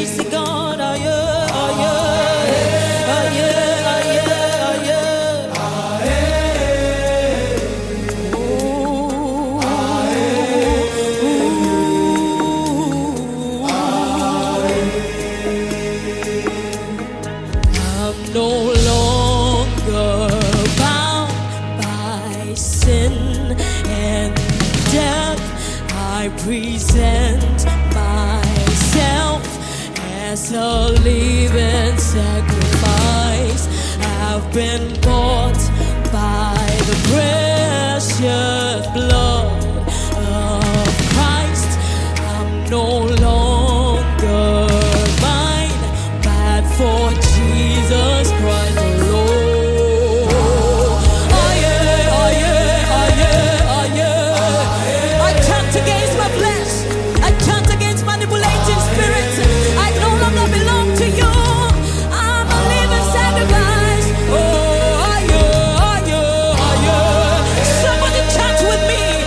praise the God. Oh yeah, oh yeah, oh yeah, oh yeah, oh yeah. I'm no longer bound by sin and death. I present myself as a living sacrifice. I've been bought by the precious blood of Christ. I'm no longer mine, but for Jesus Christ alone. Oh yeah, oh yeah, oh yeah, oh yeah. I turned against my flesh. I turned against manipulating spirits. I no longer belong to you. I'm a living sacrifice. Oh yeah, oh yeah, oh yeah. Somebody chant with me.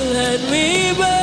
let me burn.